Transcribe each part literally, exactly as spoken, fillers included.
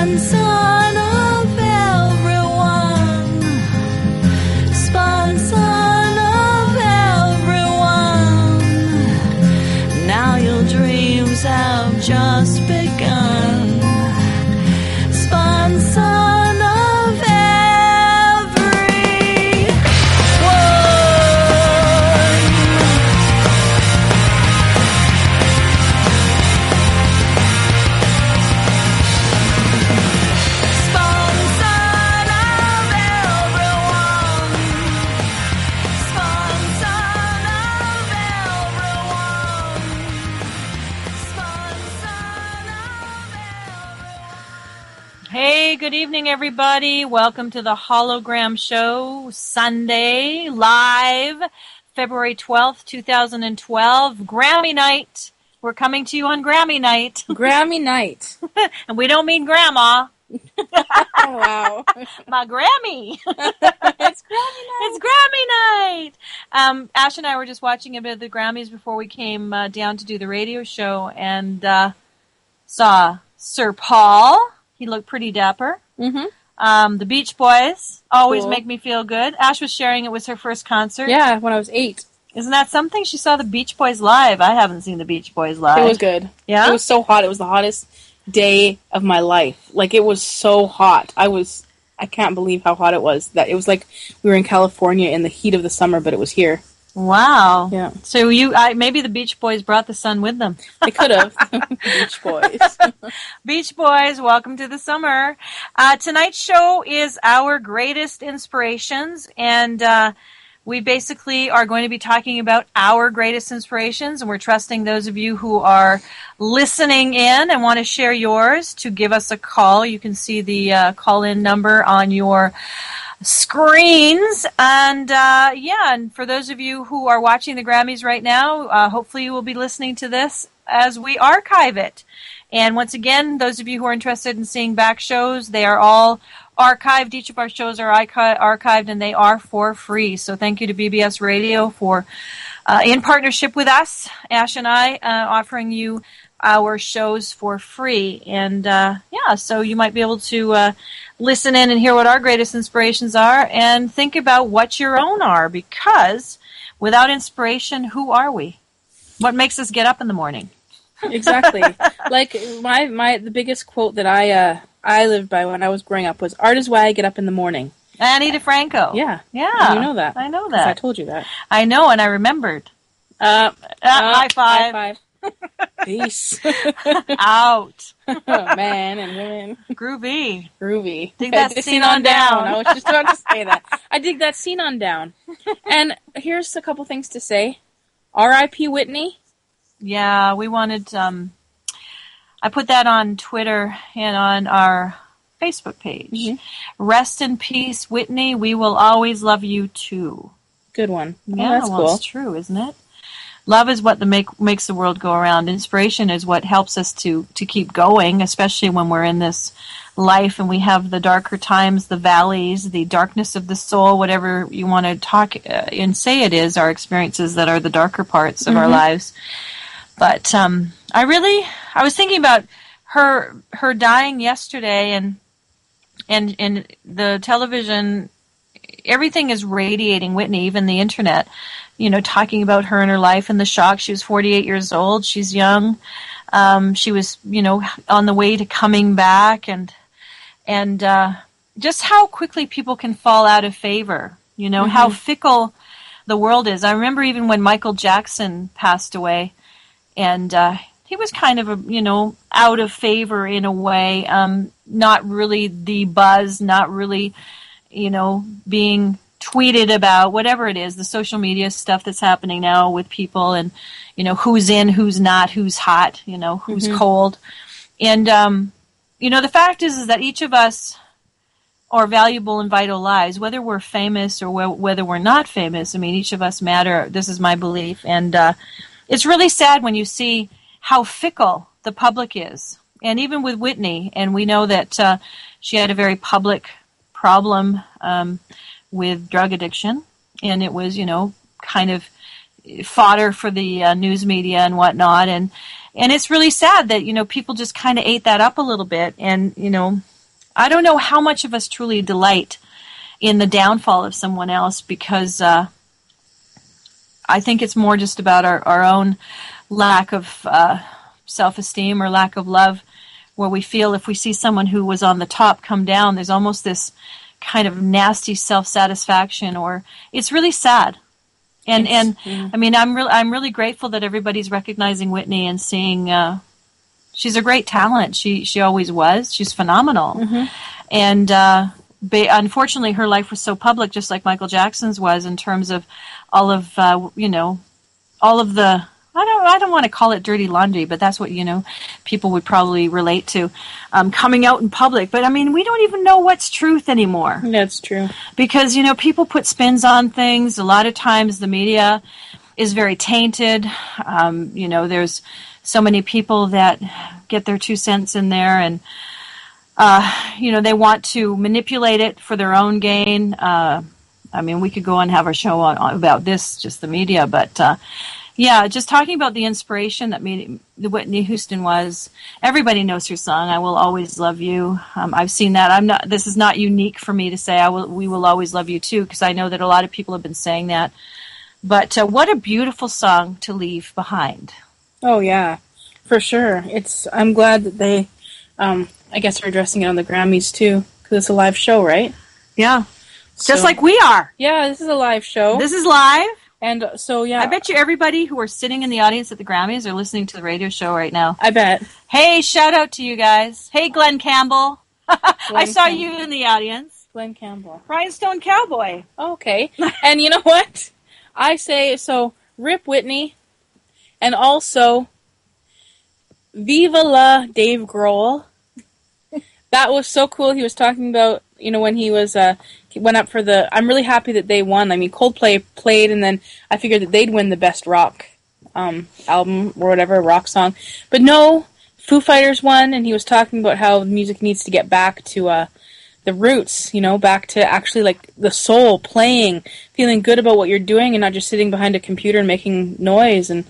Spawn son of everyone. Spawn son of everyone. Now your dreams have just begun. Spawn son of everyone. Spawn son of everyone. Spawn son of everyone. Spawn son of everyone. Hey, good evening, everybody. Welcome to the Hologram Show, Sunday, live, February twelfth, two thousand twelve, Grammy night. We're coming to you on Grammy night. Grammy night. And we don't mean grandma. Wow. My Grammy. It's Grammy night. It's Grammy night. Um, Ash and I were just watching a bit of the Grammys before we came uh, down to do the radio show and uh, saw Sir Paul. He looked pretty dapper. Mm-hmm. Um, the Beach Boys always Cool. make me feel good. Ash was sharing it was her first concert. Yeah, when I was eight. Isn't that something? She saw the Beach Boys live. I haven't seen the Beach Boys live. It was good. Yeah? It was so hot. It was the hottest day of my life. Like, it was so hot. I was, I can't believe how hot it was. That it was like we were in California in the heat of the summer, but it was here. Wow. Yeah. So you, I, maybe the Beach Boys brought the sun with them. They could have. Beach Boys. Beach Boys, welcome to the summer. Uh, tonight's show is our greatest inspirations, and uh, we basically are going to be talking about our greatest inspirations, and we're trusting those of you who are listening in and want to share yours to give us a call. You can see the uh, call-in number on your screens, and uh, yeah, and for those of you who are watching the Grammys right now, uh, hopefully you will be listening to this as we archive it. And once again, those of you who are interested in seeing back shows, they are all archived. Each of our shows are archi- archived, and they are for free. So thank you to B B S Radio for, uh, in partnership with us, Ash and I, uh, offering you our shows for free. And uh, yeah, so you might be able to uh, listen in and hear what our greatest inspirations are and think about what your own are, because without inspiration, who are we? What makes us get up in the morning? Exactly. Like, my, my, the biggest quote that I, uh, I lived by when I was growing up was, "Art is why I get up in the morning." Annie DeFranco. Yeah. Yeah. You know that. I know 'Cause that. I told you that. I know, and I remembered. Uh, Uh, high five. High five. Peace. Out. Oh, man and women. Groovy. Groovy. Dig that Dig scene on down. I was just about to say that. I dig that scene on down. And here's a couple things to say. R I P Whitney. Yeah, we wanted, um, I put that on Twitter and on our Facebook page. Mm-hmm. Rest in peace, Whitney. We will always love you too. Good one. Oh, Yeah, that's well, cool. it's true, isn't it? Love is what the make, makes the world go around. Inspiration is what helps us to, to keep going, especially when we're in this life and we have the darker times, the valleys, the darkness of the soul, whatever you want to talk uh, and say it is, our experiences that are the darker parts of Mm-hmm. our lives. But um, I really, I was thinking about her her dying yesterday, and and and the television, everything is radiating Whitney, even the internet, you know, talking about her and her life and the shock. She was forty-eight years old. She's young. Um, she was, you know, on the way to coming back, and and uh, just how quickly people can fall out of favor. You know, mm-hmm. how fickle the world is. I remember even when Michael Jackson passed away, and uh, he was kind of, a, you know, out of favor in a way, um, not really the buzz, not really, you know, being tweeted about, whatever it is, the social media stuff that's happening now with people, and, you know, who's in, who's not, who's hot, you know, who's Mm-hmm. cold. And, um, you know, the fact is, is that each of us are valuable in vital lives, whether we're famous or wh- whether we're not famous. I mean, each of us matter. This is my belief. And uh, it's really sad when you see how fickle the public is. And even with Whitney, and we know that uh, she had a very public problem um, with drug addiction, and it was, you know, kind of fodder for the uh, news media and whatnot. And and it's really sad that, you know, people just kind of ate that up a little bit. And, you know, I don't know how much of us truly delight in the downfall of someone else, because uh, I think it's more just about our, our own lack of uh, self-esteem or lack of love, where we feel if we see someone who was on the top come down, there's almost this kind of nasty self-satisfaction, or it's really sad. And It's- and yeah. I mean, I'm really I'm really grateful that everybody's recognizing Whitney and seeing uh, she's a great talent. She she always was. She's phenomenal. Mm-hmm. And uh, ba- unfortunately, her life was so public, just like Michael Jackson's was, in terms of all of uh, you know all of the. I don't. I don't want to call it dirty laundry, but that's what you know people would probably relate to, um, coming out in public. But I mean, we don't even know what's truth anymore, That's true. because you know people put spins on things. A lot of times, the media is very tainted. Um, you know, there's so many people that get their two cents in there, and uh, you know they want to manipulate it for their own gain. Uh, I mean, we could go and have our show on, on about this, just the media, but. Uh, Yeah, just talking about the inspiration that me, the Whitney Houston was. Everybody knows her song, "I Will Always Love You." Um, I've seen that. I'm not. This is not unique for me to say. I will. We will always love you too, because I know that a lot of people have been saying that. But uh, what a beautiful song to leave behind. Oh yeah, for sure. It's. I'm glad that they. Um, I guess are addressing it on the Grammys too, because it's a live show, right? Yeah, just So- like we are. Yeah, this is a live show, This is live. and uh, so yeah, I bet you everybody who are sitting in the audience at the Grammys are listening to the radio show right now. I bet. Hey, shout out to you guys. Hey, Glenn Campbell. I Glenn saw Campbell. you in the audience. Glenn Campbell. Rhinestone Cowboy. Okay. And you know what? I say, so, Rip Whitney, and also, Viva la Dave Grohl. That was so cool. He was talking about, you know, when he was, uh, he went up for the, I'm really happy that they won. I mean, Coldplay played, and then I figured that they'd win the best rock um, album, or whatever, rock song. But no, Foo Fighters won, and he was talking about how music needs to get back to, uh, the roots, you know, back to actually like the soul, playing, feeling good about what you're doing, and not just sitting behind a computer and making noise. And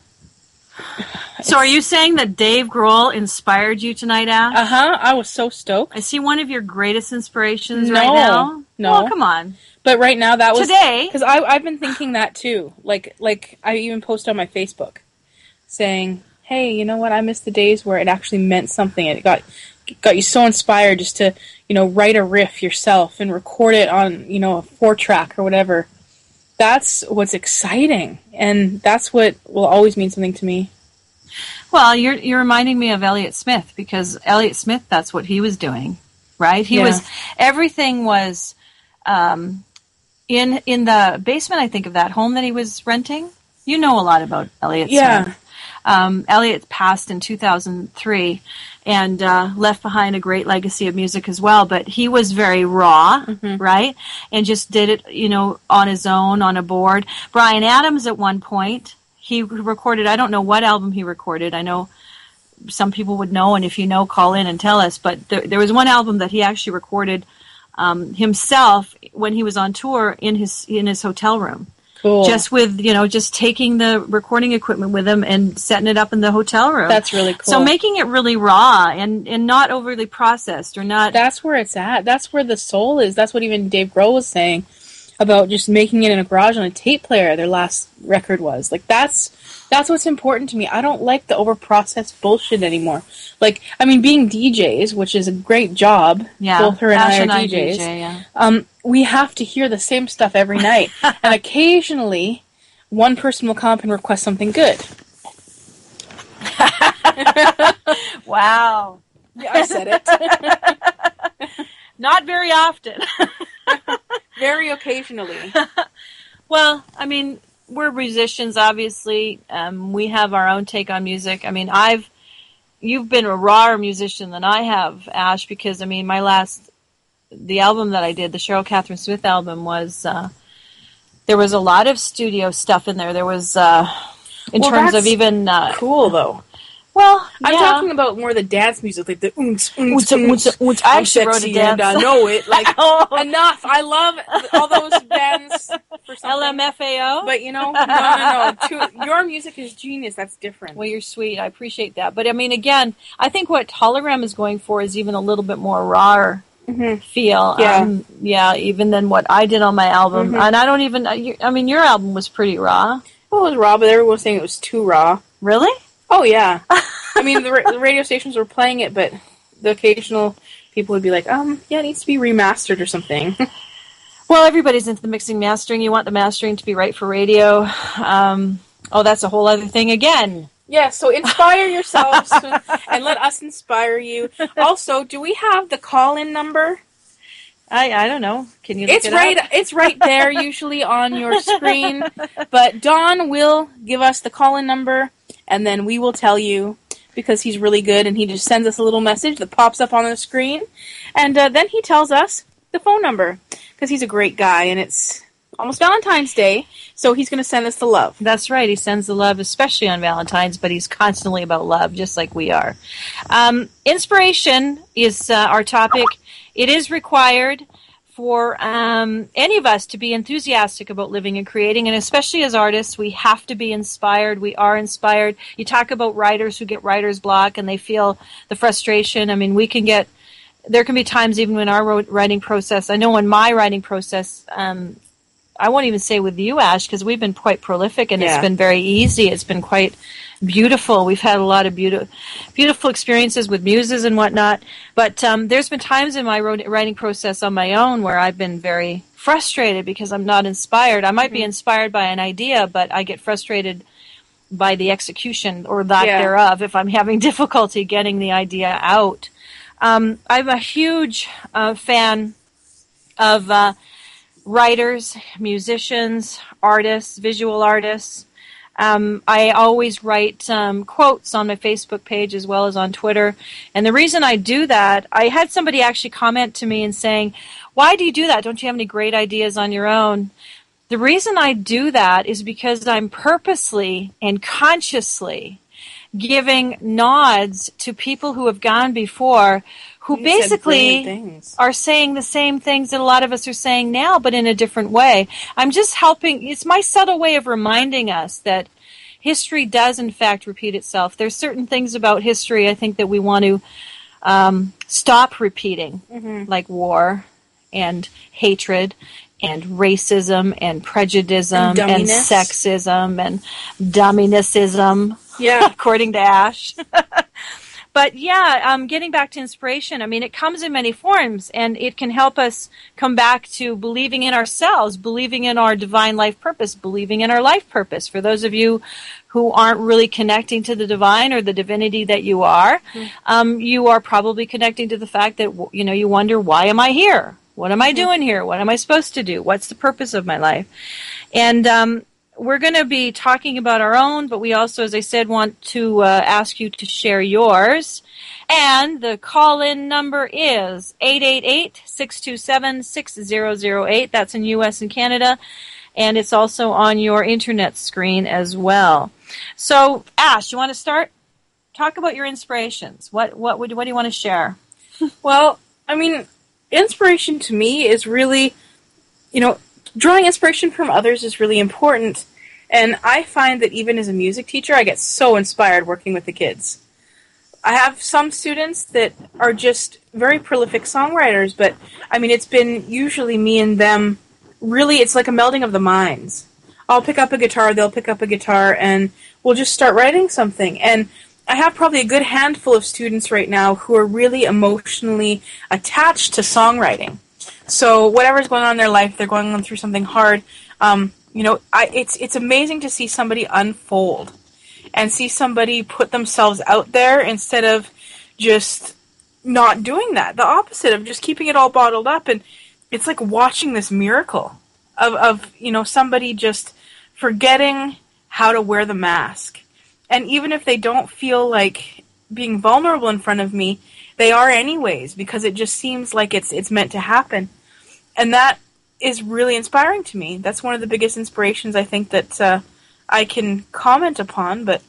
So are you saying that Dave Grohl inspired you tonight, Ash? uh huh, I was so stoked. Is he one of your greatest inspirations No, right now? no. Well, come on. But right now, that was Today? because I I've been thinking that too. Like like I even posted on my Facebook saying, "Hey, you know what? I miss the days where it actually meant something. It got got you so inspired just to you know write a riff yourself and record it on you know a four track or whatever." That's what's exciting, and that's what will always mean something to me. Well, you're you're reminding me of Elliott Smith, because Elliott Smith, that's what he was doing, right? He Yeah. was everything was um, in in the basement, I think, of that home that he was renting. You know a lot about Elliott Yeah. Smith. Um, Elliott passed in two thousand three and uh, left behind a great legacy of music as well. But he was very raw, right? And just did it, you know, on his own, on a board. Bryan Adams at one point, he recorded, I don't know what album he recorded. I know some people would know, and if you know, call in and tell us. But there, there was one album that he actually recorded um, himself when he was on tour in his in his hotel room. Cool. Just with, you know, just taking the recording equipment with him and setting it up in the hotel room. That's really cool. So making it really raw and, and not overly processed or not. That's where it's at. That's where the soul is. That's what even Dave Grohl was saying about just making it in a garage on a tape player. Their last record was like that's that's what's important to me. I don't like the over processed bullshit anymore. Like I mean, being D Js, which is a great job. yeah, both her and Ash I are and I D Js. D J, yeah. Um, we have to hear the same stuff every night, and occasionally, one person will come up and request something good. Wow. Yeah, I said it. Not very often. Very occasionally. Well, I mean, we're musicians, obviously. Um, we have our own take on music. I mean, I've, you've been a rawer musician than I have, Ash, because, I mean, my last, the album that I did, the Cheryl Catherine Smith album, was, uh, there was a lot of studio stuff in there. There was, uh, in Well, terms of that's even, uh, Cool though. Well, I'm yeah. talking about more the dance music, like the oons, oons, Oons, oons, oons, oons. I I'm actually wrote a sexy dance. and I know it. Like, Oh. enough. I love all those bands for something. L M F A O? But, you know, no, no, no. To, your music is genius. That's different. Well, you're sweet. I appreciate that. But, I mean, again, I think what Hologram is going for is even a little bit more raw hmm feel. Yeah. Um, yeah, even than what I did on my album. Mhm. And I don't even, I mean, your album was pretty raw. Well, it was raw, but everyone was saying it was too raw. Really? Oh, yeah. I mean, the, ra- the radio stations were playing it, but the occasional people would be like, um, yeah, it needs to be remastered or something. Well, everybody's into the mixing mastering. You want the mastering to be right for radio. Um, oh, that's a whole other thing again. Yeah, so inspire yourselves and let us inspire you. Also, do we have the call-in number? I I don't know. Can you look It's it right up? it's right there usually on your screen. But Don will give us the call-in number and then we will tell you because he's really good and he just sends us a little message that pops up on the screen. And uh, then he tells us the phone number because he's a great guy and it's almost Valentine's Day, so he's going to send us the love. That's right. He sends the love, especially on Valentine's, but he's constantly about love, just like we are. Um, inspiration is uh, our topic. It is required for um, any of us to be enthusiastic about living and creating, and especially as artists, we have to be inspired. We are inspired. You talk about writers who get writer's block and they feel the frustration. I mean, we can get, there can be times even in our writing process, I know in my writing process, um, I won't even say with you, Ash, because we've been quite prolific and Yeah. it's been very easy. It's been quite beautiful. We've had a lot of beautiful, beautiful experiences with muses and whatnot. But um, there's been times in my writing process on my own where I've been very frustrated because I'm not inspired. I might mm-hmm. be inspired by an idea, but I get frustrated by the execution or lack Yeah. thereof if I'm having difficulty getting the idea out. Um, I'm a huge uh, fan of uh, writers, musicians, artists, visual artists. Um, I always write um, quotes on my Facebook page as well as on Twitter. And the reason I do that, I had somebody actually comment to me and saying, why do you do that? Don't you have any great ideas on your own? The reason I do that is because I'm purposely and consciously giving nods to people who have gone before who You said basically brilliant things. are saying the same things that a lot of us are saying now, but in a different way. I'm just helping. It's my subtle way of reminding us that history does, in fact, repeat itself. There's certain things about history I think that we want to um, stop repeating, Mm-hmm. like war and hatred and racism and prejudice and, And and dumminess. sexism and dumminessism, Yeah. according to Ash. But yeah, um, getting back to inspiration, I mean, it comes in many forms, and it can help us come back to believing in ourselves, believing in our divine life purpose, believing in our life purpose. For those of you who aren't really connecting to the divine or the divinity that you are, mm-hmm. um, you are probably connecting to the fact that, you know, you wonder, why am I here? What am I doing here? What am I supposed to do? What's the purpose of my life? And um, we're going to be talking about our own, but we also, as I said, want to uh, ask you to share yours. And the call-in number is eight eight eight, six two seven, six zero zero eight. That's in U S and Canada. And it's also on your internet screen as well. So, Ash, you want to start? Talk about your inspirations. What what would what do you want to share? Well, I mean, inspiration to me is really, you know, drawing inspiration from others is really important. And I find that even as a music teacher, I get so inspired working with the kids. I have some students that are just very prolific songwriters, but I mean, it's been usually me and them. Really, it's like a melding of the minds. I'll pick up a guitar, they'll pick up a guitar, and we'll just start writing something. And I have probably a good handful of students right now who are really emotionally attached to songwriting. So whatever's going on in their life, they're going on through something hard. Um, you know, I, it's it's amazing to see somebody unfold and see somebody put themselves out there instead of just not doing that. The opposite of just keeping it all bottled up. And it's like watching this miracle of, of you know, somebody just forgetting how to wear the mask. And even if they don't feel like being vulnerable in front of me, they are anyways, because it just seems like it's it's meant to happen. And that is really inspiring to me. That's one of the biggest inspirations I think that uh, I can comment upon. But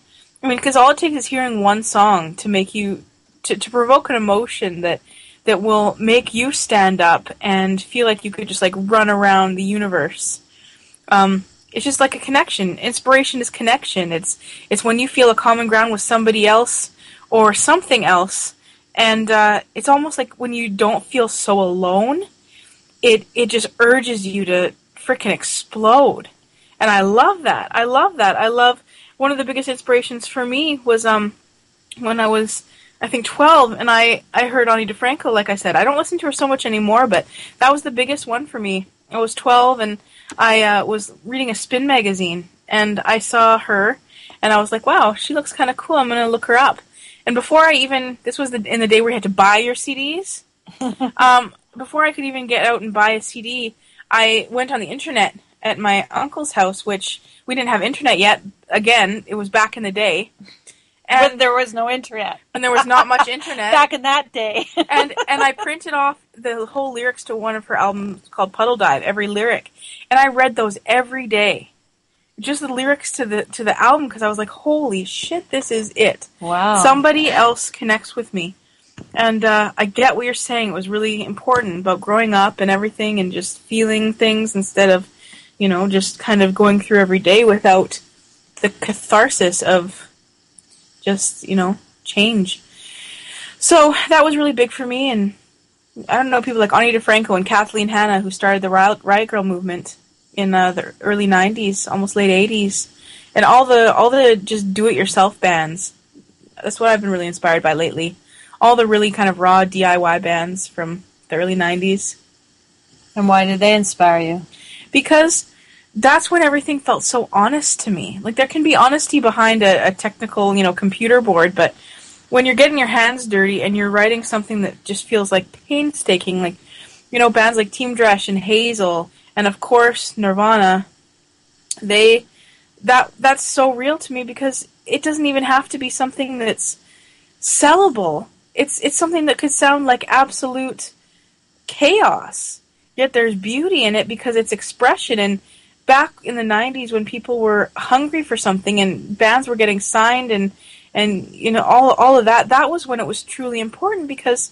I mean, because all it takes is hearing one song to make you, to, to provoke an emotion that that will make you stand up and feel like you could just like run around the universe. Um, it's just like a connection. Inspiration is connection. It's it's when you feel a common ground with somebody else or something else, and uh, it's almost like when you don't feel so alone. It it just urges you to frickin' explode, and I love that. I love that. I love one of the biggest inspirations for me was um when I was, I think, twelve, and I, I heard Ani DeFranco, like I said. I don't listen to her so much anymore, but that was the biggest one for me. I was twelve, and I uh, was reading a Spin magazine, and I saw her, and I was like, wow, she looks kind of cool. I'm going to look her up. And before I even, this was the, in the day where you had to buy your C Ds, um, before I could even get out and buy a C D, I went on the internet at my uncle's house, which we didn't have internet yet. Again, it was back in the day. When And there was no internet. and there was not much internet. Back in that day. and and I printed off the whole lyrics to one of her albums called Puddle Dive, every lyric, and I read those every day, just the lyrics to the to the album, because I was like, holy shit, this is it. Wow. Somebody else connects with me, and uh, I get what you're saying. It was really important about growing up and everything, and just feeling things instead of, you know, just kind of going through every day without the catharsis of just, you know, change. So that was really big for me, and I don't know, people like Ani DeFranco and Kathleen Hanna, who started the Riot, Riot Girl movement in uh, the early nineties, almost late eighties, and all the all the just do-it-yourself bands. That's what I've been really inspired by lately. All the really kind of raw D I Y bands from the early nineties. And why did they inspire you? Because that's when everything felt so honest to me. Like, there can be honesty behind a, a technical, you know, computer board, but when you're getting your hands dirty and you're writing something that just feels like painstaking, like, you know, bands like Team Dresch and Hazel, and of course Nirvana, they, that that's so real to me, because it doesn't even have to be something that's sellable. It's it's something that could sound like absolute chaos, yet there's beauty in it because it's expression. And back in the nineties, when people were hungry for something and bands were getting signed and and you know all all of that, that was when it was truly important, because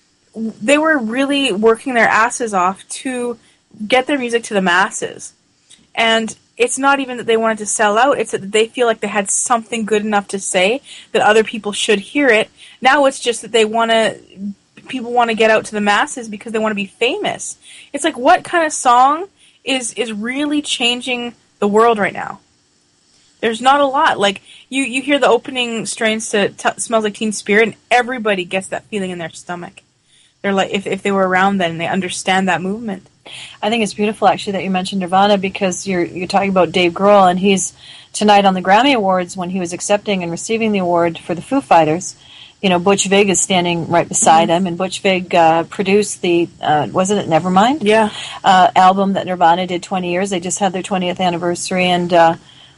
they were really working their asses off to get their music to the masses. And it's not even that they wanted to sell out, it's that they feel like they had something good enough to say that other people should hear it. Now it's just that they want to, people want to get out to the masses because they want to be famous. It's like, what kind of song is is really changing the world right now? There's not a lot. Like, you, you hear the opening strains to T- Smells Like Teen Spirit, and everybody gets that feeling in their stomach. They're like, if if they were around then, they understand that movement. I think it's beautiful, actually, that you mentioned Nirvana, because you're you're talking about Dave Grohl, and he's tonight on the Grammy Awards, when he was accepting and receiving the award for the Foo Fighters. You know, Butch Vig is standing right beside mm-hmm. him, and Butch Vig uh, produced the, uh, wasn't it Nevermind? Yeah. Uh, album that Nirvana did twenty years. They just had their twentieth anniversary, and uh,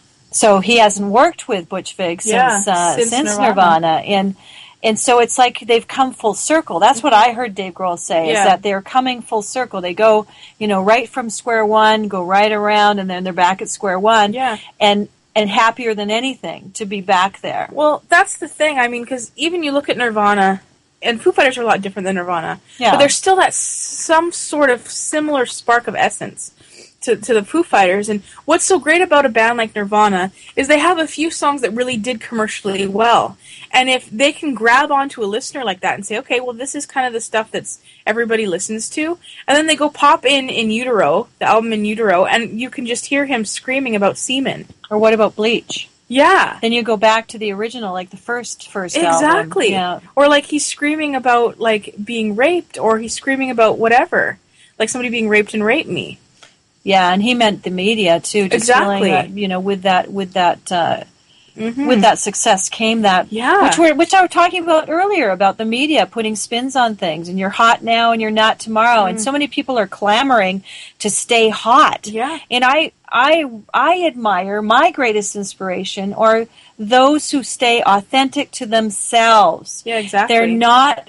so he hasn't worked with Butch Vig since yeah, uh, since, since Nirvana. Nirvana, and and so it's like they've come full circle. That's what I heard Dave Grohl say, Yeah. is that they're coming full circle. They go, you know, right from square one, go right around, and then they're back at square one. Yeah. And and happier than anything to be back there. Well, that's the thing. I mean, because even you look at Nirvana, and Foo Fighters are a lot different than Nirvana, Yeah. but there's still that s- some sort of similar spark of essence to, to the Foo Fighters. And what's so great about a band like Nirvana is they have a few songs that really did commercially well. And if they can grab onto a listener like that and say, okay, well, this is kind of the stuff that's everybody listens to, and then they go pop in In Utero, the album In Utero, and you can just hear him screaming about semen. Or what about Bleach? Yeah. Then you go back to the original, like the first first album. Exactly. Yeah. Or like he's screaming about like being raped, or he's screaming about whatever. Like somebody being raped and raped me. Yeah, and he meant the media too. Just Exactly. feeling that, you know, with that, with that, uh, Mm-hmm. with that success came that, Yeah. which we're, which I was talking about earlier about the media putting spins on things, and you're hot now and you're not tomorrow, and so many people are clamoring to stay hot. Yeah. And I, I, I admire, my greatest inspiration are those who stay authentic to themselves. Yeah, exactly. They're not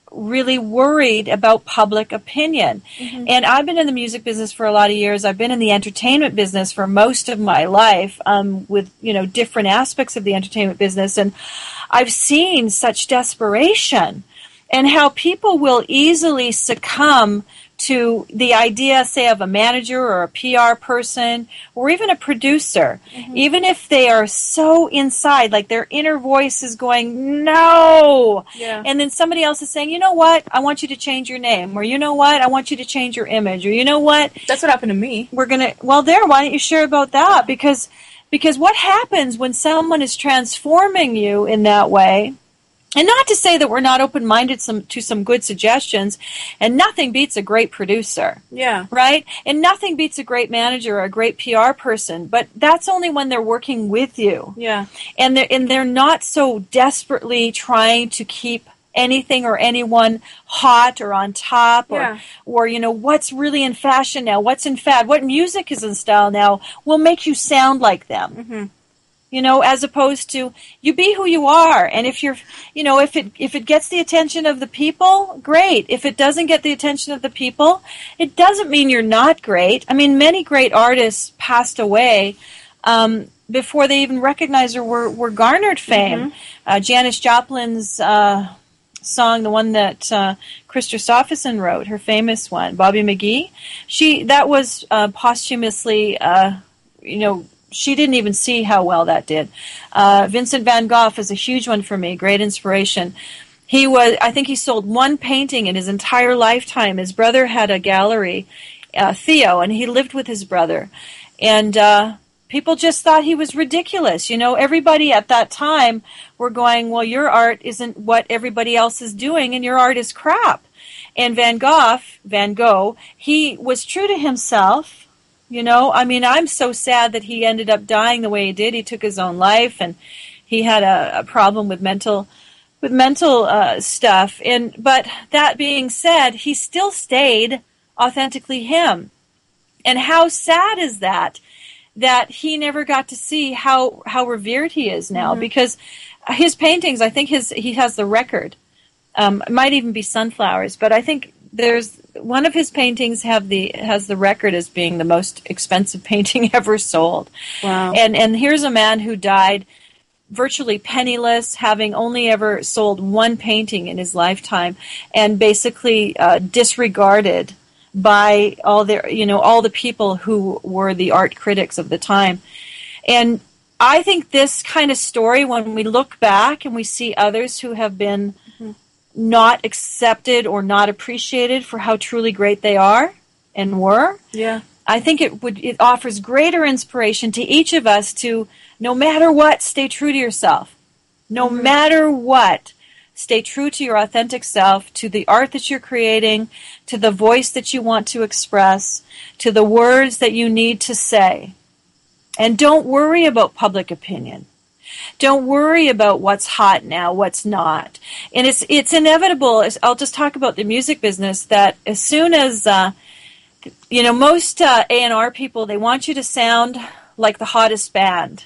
really worried about public opinion. Mm-hmm. And I've been in the music business for a lot of years. I've been in the entertainment business for most of my life, um, with, you know, different aspects of the entertainment business. And I've seen such desperation and how people will easily succumb to the idea, say, of a manager or a P R person or even a producer, Mm-hmm. even if they are so inside, like their inner voice is going, no. Yeah. And then somebody else is saying, you know what, I want you to change your name, or you know what, I want you to change your image, or you know what, That's what happened to me. we're going to, well, there, why don't you share about that? Because, because what happens when someone is transforming you in that way? And not to say that we're not open-minded some, to some good suggestions, and nothing beats a great producer, Yeah. right? And nothing beats a great manager or a great P R person, but that's only when they're working with you. Yeah. And they're, and they're not so desperately trying to keep anything or anyone hot or on top, or, Yeah. or, you know, what's really in fashion now, what's in fad, what music is in style now will make you sound like them. Mm-hmm. You know, as opposed to you be who you are. And if you're, you know, if it if it gets the attention of the people, great. If it doesn't get the attention of the people, it doesn't mean you're not great. I mean, many great artists passed away um, before they even recognized or were, were garnered fame. Uh, Janis Joplin's uh, song, the one that uh, Chris Christopherson wrote, her famous one, Bobby McGee, she that was uh, posthumously, uh, you know, she didn't even see how well that did. Uh, Vincent van Gogh is a huge one for me, great inspiration. He was, I think he sold one painting in his entire lifetime. His brother had a gallery, uh, Theo, and he lived with his brother. And uh, people just thought he was ridiculous. You know, everybody at that time were going, well, your art isn't what everybody else is doing, and your art is crap. And Van Gogh, Van Gogh, he was true to himself. You know, I mean, I'm so sad that he ended up dying the way he did. He took his own life, and he had a, a problem with mental, with mental uh, stuff. And but that being said, he still stayed authentically him. And how sad is that? That he never got to see how how revered he is now, Mm-hmm. because his paintings, I think his he has the record. Um, it might even be sunflowers, but I think there's one of his paintings have the has the record as being the most expensive painting ever sold. Wow. And and here's a man who died virtually penniless, having only ever sold one painting in his lifetime, and basically uh, disregarded by all the you know all the people who were the art critics of the time. And I think this kind of story, when we look back and we see others who have been Mm-hmm. not accepted or not appreciated for how truly great they are and were, Yeah. I think it would it offers greater inspiration to each of us to, no matter what, stay true to yourself. No Mhm. matter what, stay true to your authentic self, to the art that you're creating, to the voice that you want to express, to the words that you need to say. And don't worry about public opinion. Don't worry about what's hot now, what's not. And it's it's inevitable. I'll just talk about the music business, that as soon as, uh, you know, most uh, A and R people, they want you to sound like the hottest band.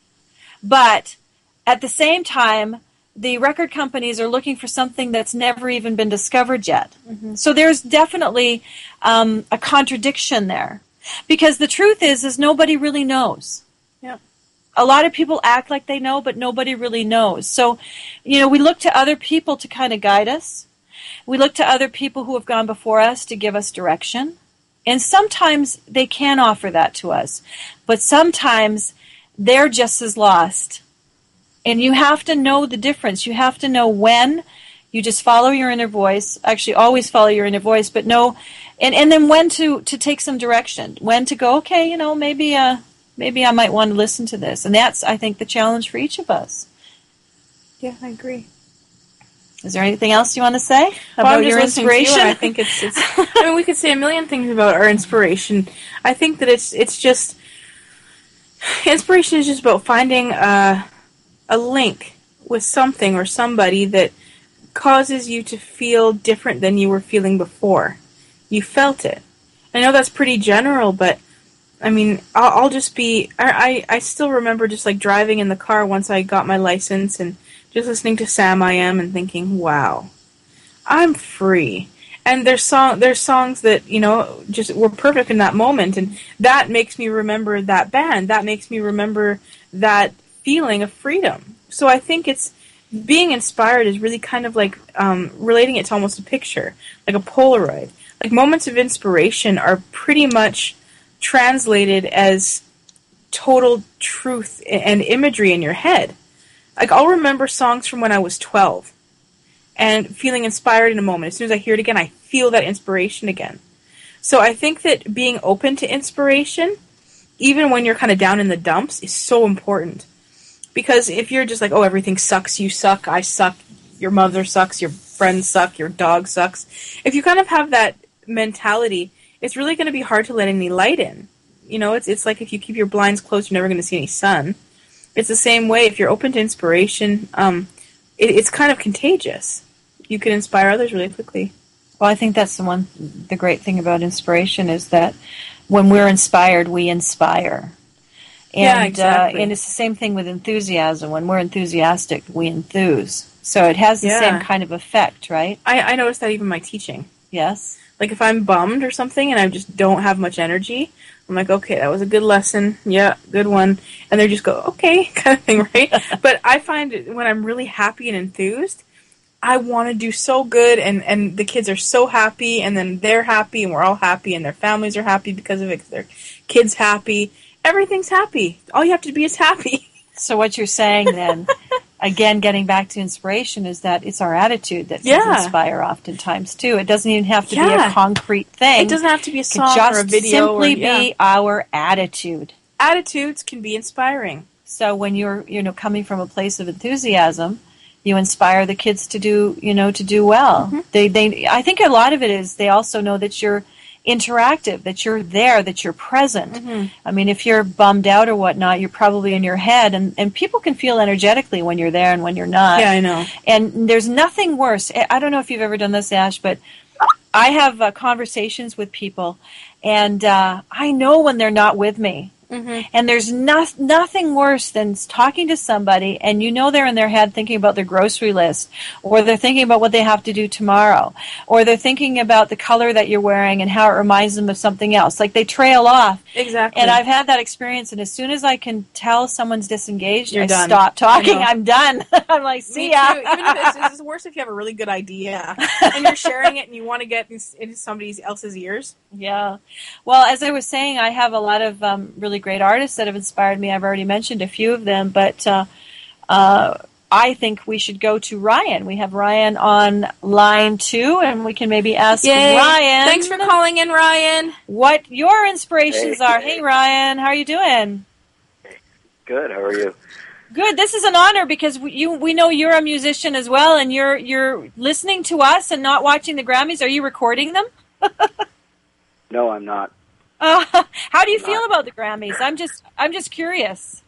But at the same time, the record companies are looking for something that's never even been discovered yet. Mm-hmm. So there's definitely um, a contradiction there. Because the truth is, is nobody really knows. Yeah. A lot of people act like they know, but nobody really knows. So, you know, we look to other people to kind of guide us. We look to other people who have gone before us to give us direction. And sometimes they can offer that to us. But sometimes they're just as lost. And you have to know the difference. You have to know when you just follow your inner voice. Actually, always follow your inner voice, but know, and, and then when to, to take some direction. When to go, okay, you know, maybe uh, maybe I might want to listen to this. And that's, I think, the challenge for each of us. Yeah, I agree. Is there anything else you want to say Well, about I'm just your listening to you, inspiration? and I think it's, it's. I mean, we could say a million things about our inspiration. I think that it's it's just inspiration is just about finding a a link with something or somebody that causes you to feel different than you were feeling before. You felt it. I know that's pretty general, but I mean, I'll, I'll just be. I, I I still remember just like driving in the car once I got my license and just listening to Sam I Am and thinking, wow. I'm free. And there's song there's songs that, you know, just were perfect in that moment, and that makes me remember that band. That makes me remember that feeling of freedom. So I think it's being inspired is really kind of like um, relating it to almost a picture, like a Polaroid. Like moments of inspiration are pretty much translated as total truth and imagery in your head. Like I'll remember songs from when I was twelve. And feeling inspired in a moment. As soon as I hear it again, I feel that inspiration again. So I think that being open to inspiration, even when you're kind of down in the dumps, is so important. Because if you're just like, oh, everything sucks, you suck, I suck, your mother sucks, your friends suck, your dog sucks. If you kind of have that mentality, it's really going to be hard to let any light in. You know, it's it's like if you keep your blinds closed, you're never going to see any sun. It's the same way. If you're open to inspiration, um, it, it's kind of contagious. You can inspire others really quickly. Well, I think that's the one. The great thing about inspiration is that when we're inspired, we inspire. And, Yeah, exactly. Uh, and it's the same thing with enthusiasm. When we're enthusiastic, we enthuse. So it has the Yeah. same kind of effect, right? I, I noticed that even in my teaching. Yes. Like if I'm bummed or something and I just don't have much energy, I'm like, okay, that was a good lesson. Yeah, good one. And they just go, okay, kind of thing, right? But I find it, when I'm really happy and enthused, I want to do so good, and, and the kids are so happy, and then they're happy, and we're all happy, and their families are happy because of it, because their kids happy. Everything's happy. All you have to be is happy. So what you're saying then, again, getting back to inspiration, is that it's our attitude that Yeah. does inspire oftentimes, too. It doesn't even have to be Yeah. a concrete thing. It doesn't have to be a It could song just or a video. simply or, yeah. be our attitude. Attitudes can be inspiring. So when you're, you know, coming from a place of enthusiasm, you inspire the kids to do, you know, to do well. Mm-hmm. They, they, I think a lot of it is they also know that you're interactive, that you're there, that you're present. Mm-hmm. I mean, if you're bummed out or whatnot, you're probably in your head, and, and people can feel energetically when you're there and when you're not. Yeah, I know. And there's nothing worse. I I don't know if you've ever done this, Ash, but I have uh, conversations with people, and uh, I know when they're not with me. Mm-hmm. And there's no, nothing worse than talking to somebody and you know they're in their head thinking about their grocery list, or they're thinking about what they have to do tomorrow, or they're thinking about the color that you're wearing and how it reminds them of something else. Like they trail off. Exactly. And I've had that experience, and as soon as I can tell someone's disengaged, You're I done. stop talking. I know. I'm done. I'm like, see Me ya. too. Even if it's, it's worse if you have a really good idea and you're sharing it and you want to get into somebody else's ears. Yeah. Well, as I was saying, I have a lot of um, really great artists that have inspired me. I've already mentioned a few of them, but uh, uh, I think we should go to Ryan. We have Ryan on line two, and we can maybe ask Yay. Ryan. Thanks for calling in, Ryan. What your inspirations Hey. are. Hey, Ryan, how are you doing? Good. How are you? Good. This is an honor because we, you we know you're a musician as well, and you're you're listening to us and not watching the Grammys. Are you recording them? No, I'm not. Uh, how do you I'm feel not. about the Grammys? I'm just I'm just curious.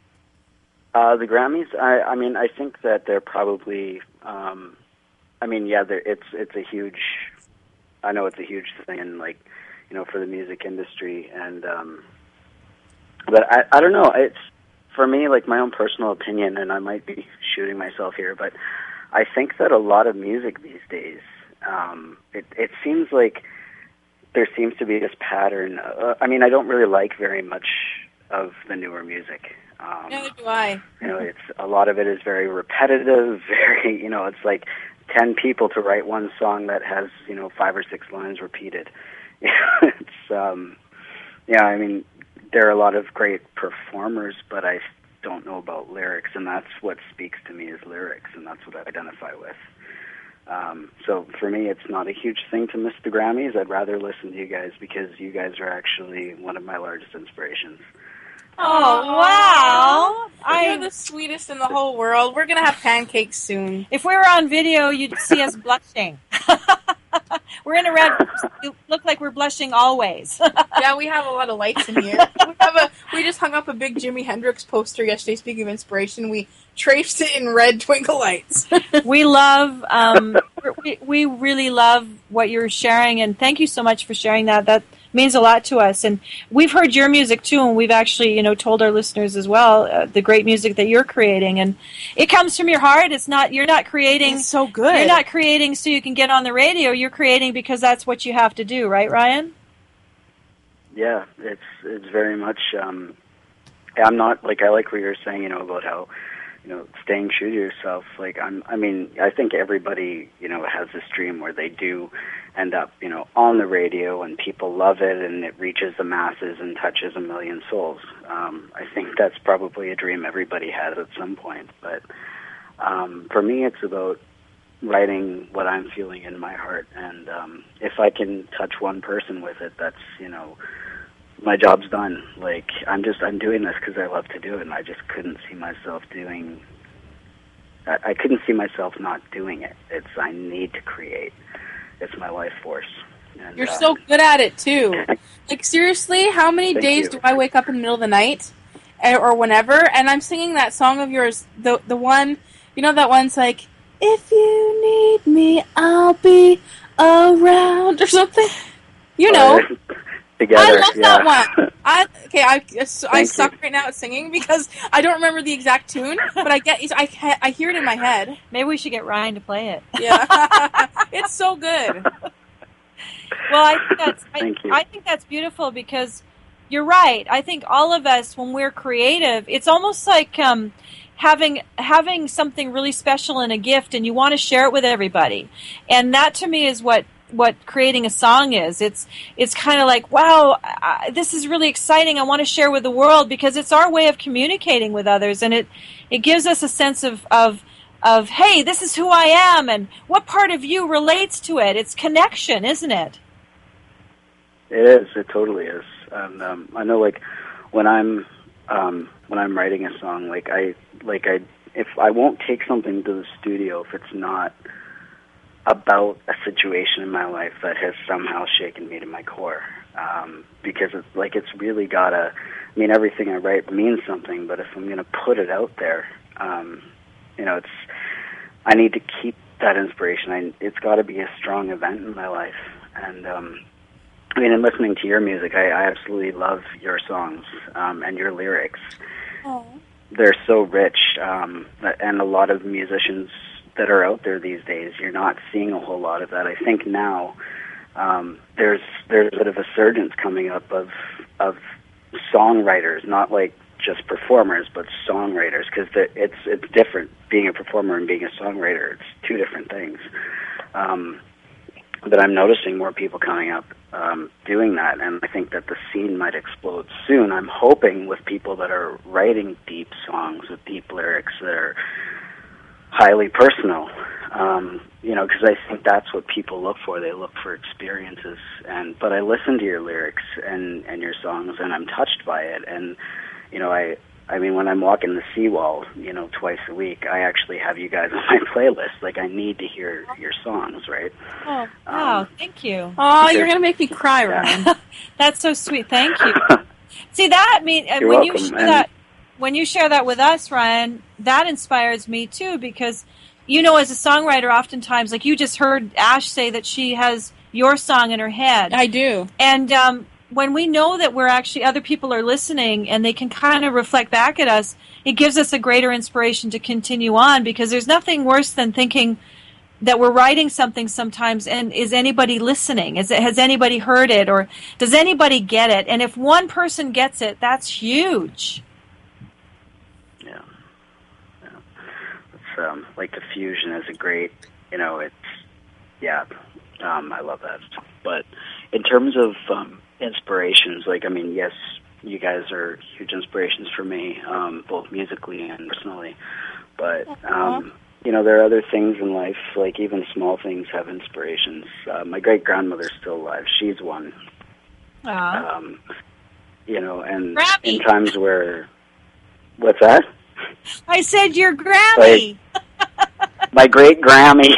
Uh, the Grammys. I, I mean, I think that they're probably. Um, I mean, yeah, they're, it's it's a huge. I know it's a huge thing, in, like, you know, for the music industry, and um, but I I don't know. It's for me, like, my own personal opinion, and I might be shooting myself here, but I think that a lot of music these days, um, it it seems like there seems to be this pattern. Uh, I mean, I don't really like very much of the newer music. Um, Neither do I. you know, it's a lot of it is very repetitive. Very, you know, it's like ten people to write one song that has, you know, five or six lines repeated. It's um, yeah. I mean, there are a lot of great performers, but I don't know about lyrics, and that's what speaks to me is lyrics, and that's what I identify with. Um, so for me, it's not a huge thing to miss the Grammys. I'd rather listen to you guys because you guys are actually one of my largest inspirations. Oh, wow. You're I, the sweetest in the whole world. We're going to have pancakes soon. if we were on video, you'd see us blushing. We're in a red. You look like we're blushing always. Yeah, we have a lot of lights in here. We have a. We just hung up a big Jimi Hendrix poster yesterday. Speaking of inspiration, we traced it in red twinkle lights. We love, um, we, we really love what you're sharing, and thank you so much for sharing that. That means a lot to us. And we've heard your music too, and we've actually, you know, told our listeners as well uh, the great music that you're creating, and it comes from your heart. It's not you're not creating. It's so good. You're not creating so you can get on the radio. You're creating because that's what you have to do, right, Ryan? Yeah, it's it's very much. Um, I'm not like I like what you're saying, you know, about how, you know, staying true to yourself. Like I'm, I mean, I think everybody, you know, has this dream where they do end up, you know, on the radio and people love it and it reaches the masses and touches a million souls. Um, I think that's probably a dream everybody has at some point. But um, for me, it's about writing what I'm feeling in my heart, and um, if I can touch one person with it, that's, you know, my job's done. Like, I'm just, I'm doing this because I love to do it, and I just couldn't see myself doing, I, I couldn't see myself not doing it. It's, I need to create. It's my life force. And, You're uh, so good at it, too. Like, seriously, how many Thank days you. do I wake up in the middle of the night, eh, or whenever, and I'm singing that song of yours, the the one, you know that one's like, if you need me, I'll be around, or something? You know. Together, I love yeah. that one. I okay. I, I you. suck right now at singing because I don't remember the exact tune, but I get I I hear it in my head. Maybe we should get Ryan to play it. Yeah, it's so good. Well, I think that's I, Thank you. I think that's beautiful because you're right. I think all of us, when we're creative, it's almost like um, having having something really special and a gift, and you want to share it with everybody. And that to me is what. what creating a song is. It's it's kind of like, wow, I, this is really exciting. I want to share with the world because it's our way of communicating with others, and it it gives us a sense of of of hey, this is who I am, and what part of you relates to it. It's connection, isn't it? It is. It totally is. And um, I know, like when I'm um, when I'm writing a song, like I like I if I won't take something to the studio if it's not about a situation in my life that has somehow shaken me to my core, um, because it's like it's really gotta. I mean, everything I write means something, but if I'm going to put it out there, um, you know, it's I need to keep that inspiration. I, it's got to be a strong event in my life, and um, I mean, in listening to your music, I, I absolutely love your songs um, and your lyrics. Oh. They're so rich, um, and a lot of musicians that are out there these days, you're not seeing a whole lot of that. I think now um, there's there's a bit of a surgence coming up of of songwriters, not like just performers, but songwriters, because it's it's different being a performer and being a songwriter. It's two different things. Um, but I'm noticing more people coming up um, doing that, and I think that the scene might explode soon. I'm hoping with people that are writing deep songs with deep lyrics that are highly personal, um, you know, because I think that's what people look for. They look for experiences. And but I listen to your lyrics and, and your songs, and I'm touched by it. And you know, I I mean, when I'm walking the seawall, you know, twice a week, I actually have you guys on my playlist. Like, I need to hear your songs, right? Oh, wow! Um, thank you. Oh, you're gonna make me cry, yeah. Ryan. That's so sweet. Thank you. See that? I mean, You're when welcome, you share and that. When you share that with us, Ryan, that inspires me too, because, you know, as a songwriter, oftentimes, like you just heard Ash say that she has your song in her head. I do. And um, when we know that we're actually, other people are listening and they can kind of reflect back at us, it gives us a greater inspiration to continue on, because there's nothing worse than thinking that we're writing something sometimes and is anybody listening? Is it, has anybody heard it, or does anybody get it? And if one person gets it, that's huge. Um, like the fusion is a great, you know, it's, yeah, um, I love that. But in terms of um, inspirations, like, I mean, yes, you guys are huge inspirations for me, um, both musically and personally. But, um, you know, there are other things in life, like even small things have inspirations. Uh, my great-grandmother's still alive. She's one. Uh-huh. Um, you know, and Grammy. in times where, what's that? I said your Grammy. Like, my great Grammy.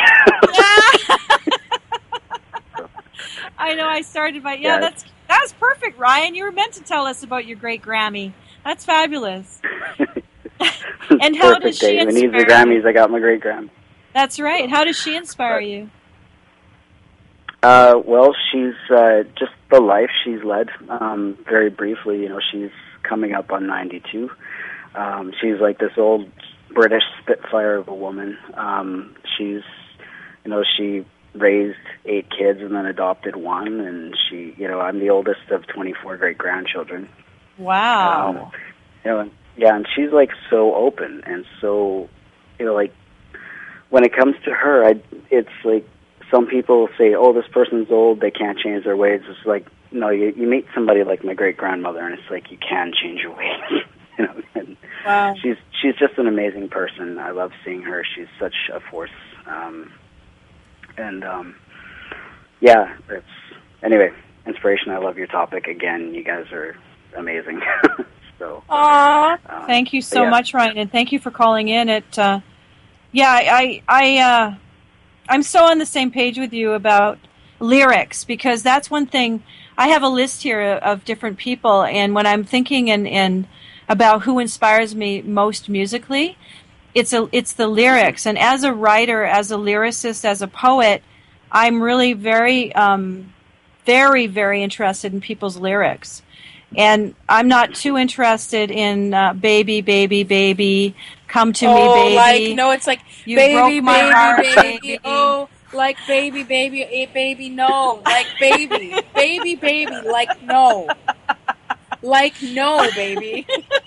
I know. I started by yeah. Yeah. That's that's perfect, Ryan. You were meant to tell us about your great Grammy. That's fabulous. And how Perfect does she day. Who needs the inspire Grammys? you? I got my great Grammy. That's right. How does she inspire you? Uh, well, she's uh, just the life she's led. Um, very briefly, you know, she's coming up on ninety-two. Um, she's like this old British spitfire of a woman. Um, she's, you know, she raised eight kids and then adopted one, and she, you know, I'm the oldest of twenty-four great grandchildren. Wow. Um, you know, yeah, and she's like so open and so, you know, like when it comes to her, I, it's like some people say, "Oh, this person's old; they can't change their ways." It's like, no, you you meet somebody like my great grandmother, and it's like you can change your ways. you know, and Wow. she's she's just an amazing person. I love seeing her. She's such a force. Um, and um, yeah, it's anyway. Inspiration. I love your topic again. You guys are amazing. so, Aww. um, Thank you so yeah. much, Ryan, and thank you for calling in. It, uh, yeah, I, I, uh, I'm so on the same page with you about lyrics, because that's one thing. I have a list here of different people, and when I'm thinking and, and about who inspires me most musically, it's a it's the lyrics. And as a writer, as a lyricist, as a poet, I'm really very, um, very, very interested in people's lyrics. And I'm not too interested in uh, baby, baby, baby, come to oh, me, baby. like, no, it's like, You baby, broke my baby, heart, baby, baby. oh, like, baby, baby, eh, baby, no, like, baby, baby, baby, like, no, like, no, baby,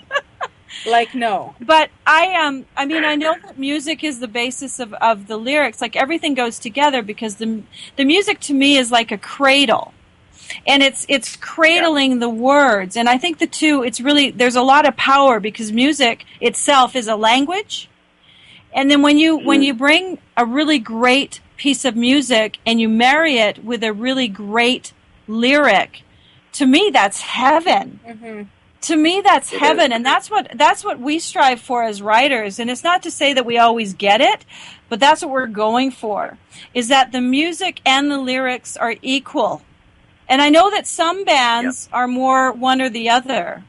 like, no. But I um I mean I know that music is the basis of, of the lyrics. Like everything goes together because the the music to me is like a cradle. And it's it's cradling yeah. the words. And I think the two, it's really, there's a lot of power because music itself is a language. And then when you mm. when you bring a really great piece of music and you marry it with a really great lyric, to me that's heaven. Mm-hmm. To me, that's It heaven, is. and that's what that's what we strive for as writers. And it's not to say that we always get it, but that's what we're going for, is that the music and the lyrics are equal. And I know that some bands Yep. are more one or the other.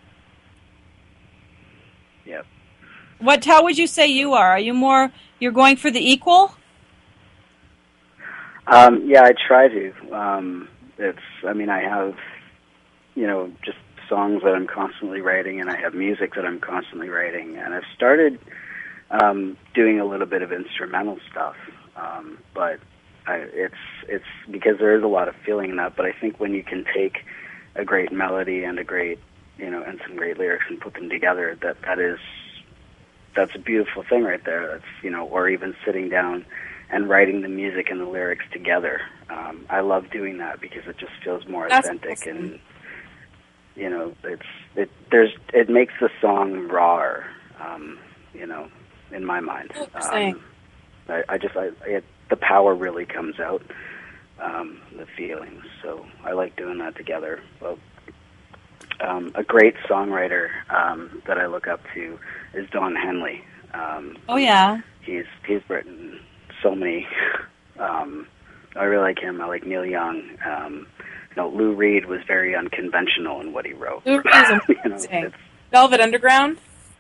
Yep. What? How would you say you are? Are you more, you're going for the equal? Um, yeah, I try to. Um, it's, I mean, I have, you know, just songs that I'm constantly writing, and I have music that I'm constantly writing, and I've started um, doing a little bit of instrumental stuff, um, but I, it's it's because there is a lot of feeling in that. But I think when you can take a great melody and a great, you know, and some great lyrics and put them together, that that is that's a beautiful thing right there. That's, you know, or even sitting down and writing the music and the lyrics together. Um, I love doing that because it just feels more That's authentic awesome. and. You know, it's it. There's it makes the song rawer. Um, you know, in my mind, Interesting. um, I, I just I, it, the power really comes out, um, the feelings. So I like doing that together. Well, um, a great songwriter um, that I look up to is Don Henley. Um, Oh, yeah. he's he's written so many. Um, I really like him. I like Neil Young. Um, you know, Lou Reed was very unconventional in what he wrote. Lou Reed is you know, amazing. it's, Velvet Underground?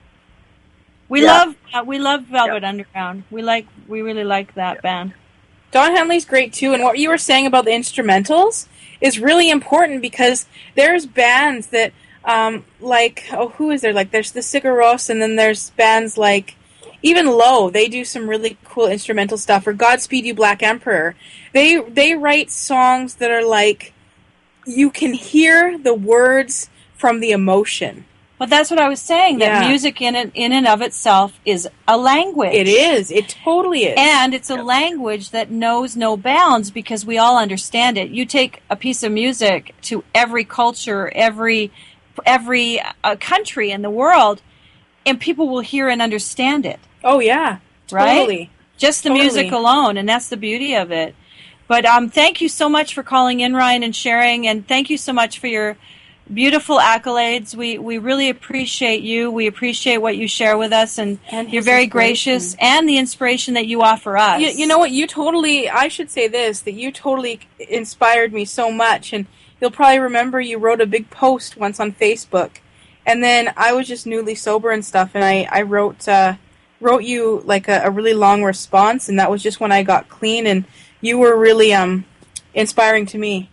We Yeah. love uh, we love Velvet Underground. We like we really like that Yeah. band. Don Henley's great too, and what you were saying about the instrumentals is really important because there's bands that, um, like, oh, who is there? Like, there's the Sigur Rós, and then there's bands like, even Low, they do some really cool instrumental stuff, or Godspeed You Black Emperor. They, they write songs that are like, you can hear the words from the emotion. But that's what I was saying, that Yeah. music in it, in and of itself is a language. It is. It totally is. And it's a language that knows no bounds because we all understand it. You take a piece of music to every culture, every every uh, country in the world, and people will hear and understand it. oh, yeah. Right? Totally. Just the Totally. music alone, and that's the beauty of it. But um, thank you so much for calling in, Ryan, and sharing, and thank you so much for your beautiful accolades. We we really appreciate you. We appreciate what you share with us, and, And you're his very inspiration. gracious, and the inspiration that you offer us. You, you know what? You totally, I should say this, that you totally inspired me so much. And you'll probably remember you wrote a big post once on Facebook. And then I was just newly sober and stuff. And I, I wrote uh, wrote you like a, a really long response. And that was just when I got clean. And you were really, um, inspiring to me.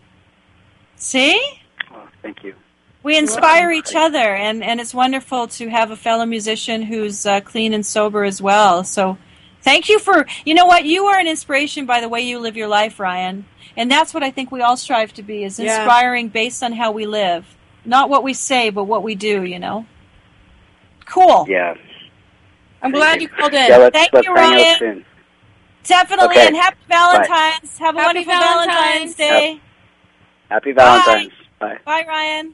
See? Oh, thank you. We inspire each other, and, and it's wonderful to have a fellow musician who's uh, clean and sober as well. So thank you for, you know what, you are an inspiration by the way you live your life, Ryan. And that's what I think we all strive to be, is Yeah. inspiring based on how we live. Not what we say, but what we do, you know. Cool. Yeah. I'm glad you called in. Yeah, let's, Thank let's you, hang Ryan. out soon. Definitely, Okay. and happy Valentine's. Have a Happy wonderful Valentine's, Valentine's. Day. Happy Valentine's. Bye. Bye, Ryan.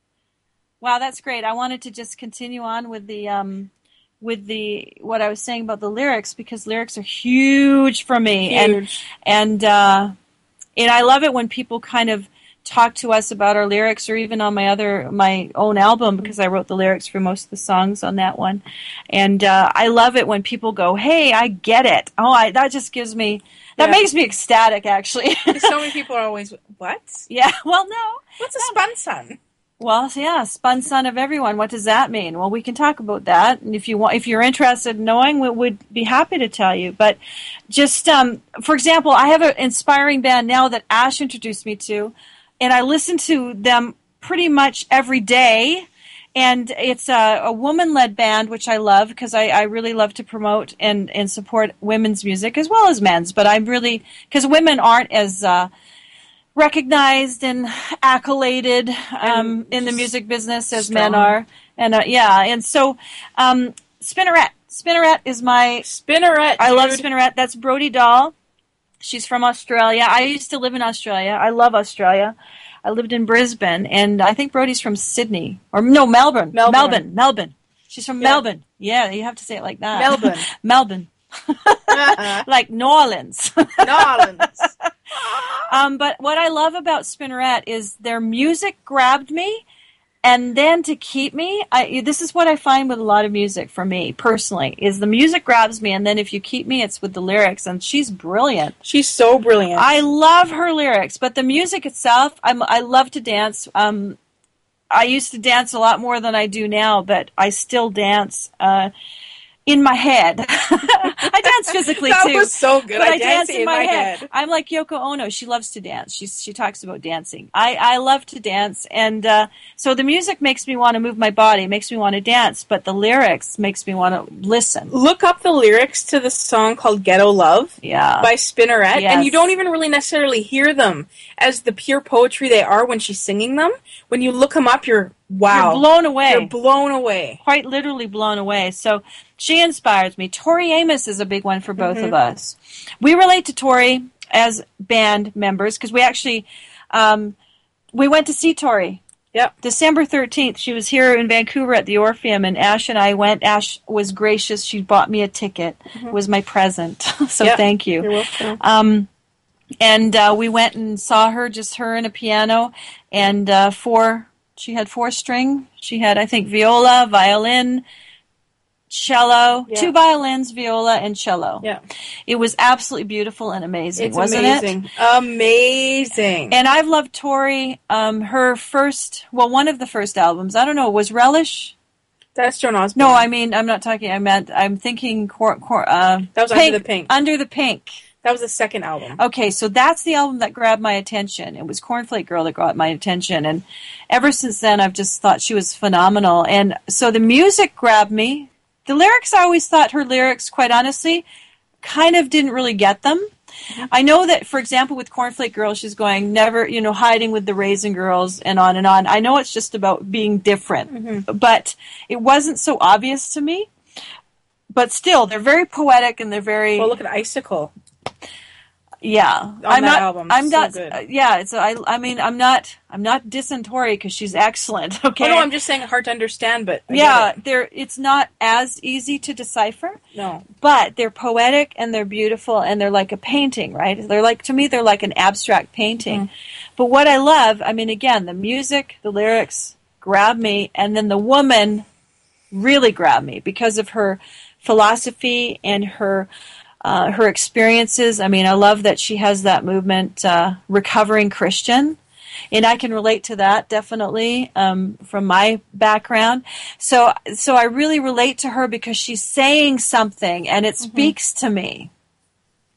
Wow, that's great. I wanted to just continue on with the um, with the what I was saying about the lyrics, because lyrics are huge for me, and Huge. and uh, and I love it when people kind of talk to us about our lyrics, or even on my other my own album, because I wrote the lyrics for most of the songs on that one, and uh, I love it when people go, "Hey, I get it." Oh, I, that just gives me that Yeah. makes me ecstatic, actually. So many people are always, what? Yeah. Well, no. What's a spun sun? Well, yeah, spun son of everyone. What does that mean? Well, we can talk about that, and if you want, if you're interested in knowing, we would be happy to tell you. But just, um, for example, I have an inspiring band now that Ash introduced me to, and I listen to them pretty much every day. And it's a, a woman-led band, which I love, because I, I really love to promote and, and support women's music as well as men's. But I'm really, because women aren't as uh, recognized and accoladed um, in the music business as men strong. are. And uh, yeah, and so um, Spinneret. Spinneret is my, Spinneret. I love dude. Spinneret. That's Brody Dahl. She's from Australia. I used to live in Australia. I love Australia. I lived in Brisbane, and I think Brody's from Sydney. Or no, Melbourne. Melbourne. Melbourne. Melbourne. She's from Yeah. Melbourne. Yeah, you have to say it like that. Melbourne. Melbourne. Like New Orleans. Nolans. Um, but what I love about Spinneret is their music grabbed me, and then to keep me, I, this is what I find with a lot of music for me personally, is the music grabs me, and then if you keep me, it's with the lyrics, and she's brilliant. She's so brilliant. I love her lyrics, but the music itself, I'm, I love to dance. Um, I used to dance a lot more than I do now, but I still dance uh, in my head. I dance physically that too. was so good. But I, I, dance dance in my, head. I'm like Yoko Ono. She loves to dance. She's, she talks about dancing. I, I love to dance. And uh, so the music makes me want to move my body, makes me want to dance, but the lyrics makes me want to listen. Look up the lyrics to the song called Ghetto Love Yeah. by Spinneret, Yes. and you don't even really necessarily hear them as the pure poetry they are when she's singing them. When you look them up, you're, wow. You're blown away. You're blown away. Quite literally blown away. So she inspires me. Tori Amos is a big one for both of us. We relate to Tori as band members because we actually um, we went to see Tori. Yep. December thirteenth, she was here in Vancouver at the Orpheum, and Ash and I went. Ash was gracious. She bought me a ticket. It was my present. So Yep. thank you. You're welcome. Um, and uh, we went and saw her, just her and a piano, and uh, four. She had four string. She had, I think, viola, violin, cello, Yeah. two violins, viola, and cello. Yeah. It was absolutely beautiful and amazing, It's wasn't it? amazing. Amazing. And I've loved Tori. Um, her first, well, one of the first albums. I don't know. Was Relish? That's Joan Osborne. No, I mean, I'm not talking. I meant, I'm thinking. Cor, cor, uh, That was Under the Pink. Under the Pink. That was the second album. Okay, so that's the album that grabbed my attention. It was Cornflake Girl that got my attention, and ever since then, I've just thought she was phenomenal. And so the music grabbed me. The lyrics, I always thought her lyrics, quite honestly, kind of didn't really get them. I know that, for example, with Cornflake Girl, she's going, never, you know, hiding with the Raisin Girls and on and on. I know it's just about being different, but it wasn't so obvious to me. But still, they're very poetic and they're very... Well, look at Icicle. Yeah, I'm that not. album. I'm So not. good. uh, yeah, it's. I. I mean, I'm not. I'm not dissing Tori because she's excellent. Okay. Oh, no, I'm just saying hard to understand, but I yeah, get it. they're. It's not as easy to decipher, No. but they're poetic and they're beautiful and they're like a painting, right? They're like to me, they're like an abstract painting. But what I love, I mean, again, the music, the lyrics grab me, and then the woman really grabbed me because of her philosophy and her. Uh, her experiences. I mean, I love that she has that movement, uh, recovering Christian, and I can relate to that definitely um, from my background. So, so I really relate to her because she's saying something, and it speaks to me.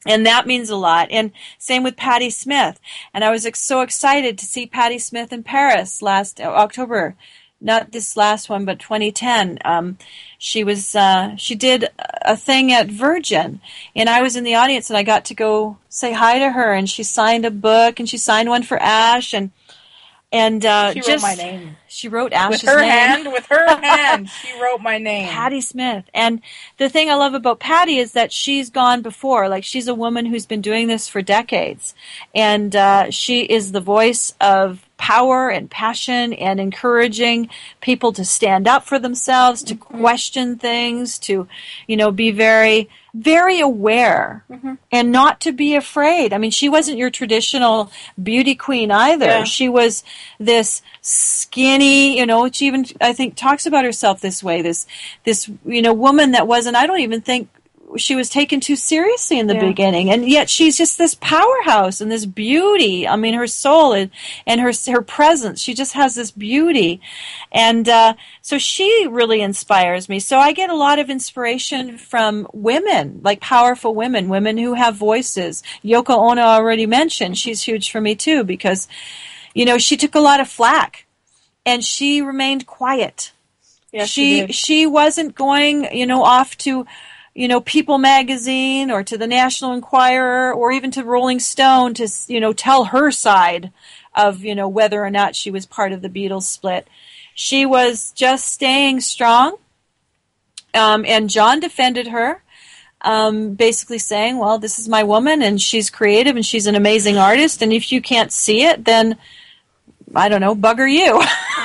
And that means a lot. And same with Patti Smith. And I was ex- so excited to see Patti Smith in Paris last uh, October. Not this last one, but twenty ten. Um, she was uh, she did a thing at Virgin, and I was in the audience, and I got to go say hi to her. And she signed a book, and she signed one for Ash, and and uh, She wrote just my name. she wrote Ash's With her name. hand, with her hand, she wrote my name. Patti Smith. And the thing I love about Patti is that she's gone before. Like, she's a woman who's been doing this for decades. And uh, she is the voice of power and passion and encouraging people to stand up for themselves, to Mm-hmm. question things, to, you know, be very, very aware Mm-hmm. and not to be afraid. I mean, she wasn't your traditional beauty queen either. Yeah. She was this skinny, you know, she even, I think, talks about herself this way, this, this, you know, woman that wasn't, I don't even think she was taken too seriously in the Yeah. beginning, and yet she's just this powerhouse and this beauty. I mean, her soul and, and her her presence, she just has this beauty, and uh, so she really inspires me. So I get a lot of inspiration from women, like powerful women, women who have voices. Yoko Ono already mentioned; she's huge for me too, because, you know, she took a lot of flack, and she remained quiet. Yes, she she did. she wasn't going, you know, off to, you know, People magazine or to the National Enquirer or even to Rolling Stone to, you know, tell her side of, you know, whether or not she was part of the Beatles split. She was just staying strong. Um, and John defended her, um, basically saying, well, this is my woman and she's creative and she's an amazing artist. And if you can't see it, then, I don't know, bugger you.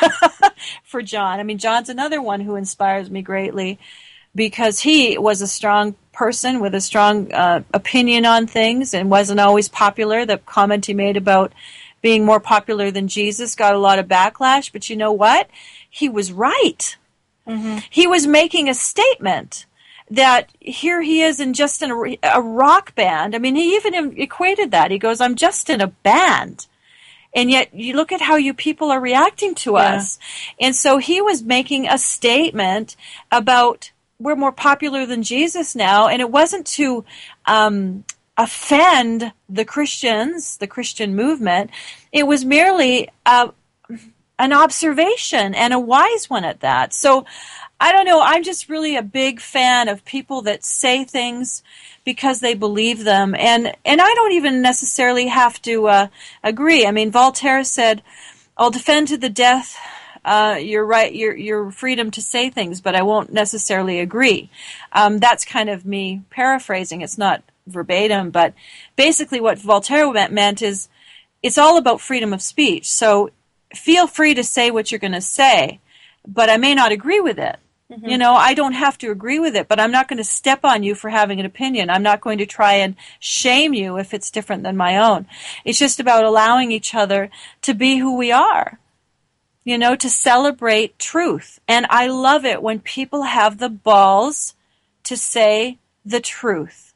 For John. I mean, John's another one who inspires me greatly, because he was a strong person with a strong uh, opinion on things and wasn't always popular. The comment he made about being more popular than Jesus got a lot of backlash, but you know what? He was right. Mm-hmm. He was making a statement that here he is in just in a, a rock band. I mean, he even equated that. He goes, I'm just in a band. And yet you look at how you people are reacting to Yeah. us. And so he was making a statement about, we're more popular than Jesus now, and it wasn't to um, offend the Christians, the Christian movement. It was merely uh, an observation, and a wise one at that. So, I don't know, I'm just really a big fan of people that say things because they believe them, and, and I don't even necessarily have to uh, agree. I mean, Voltaire said, I'll defend to the death Uh, your right, your your freedom to say things, but I won't necessarily agree. Um, that's kind of me paraphrasing. It's not verbatim, but basically what Voltaire meant, meant is it's all about freedom of speech. So feel free to say what you're going to say, but I may not agree with it. Mm-hmm. You know, I don't have to agree with it, but I'm not going to step on you for having an opinion. I'm not going to try and shame you if it's different than my own. It's just about allowing each other to be who we are. You know, to celebrate truth. And I love it when people have the balls to say the truth,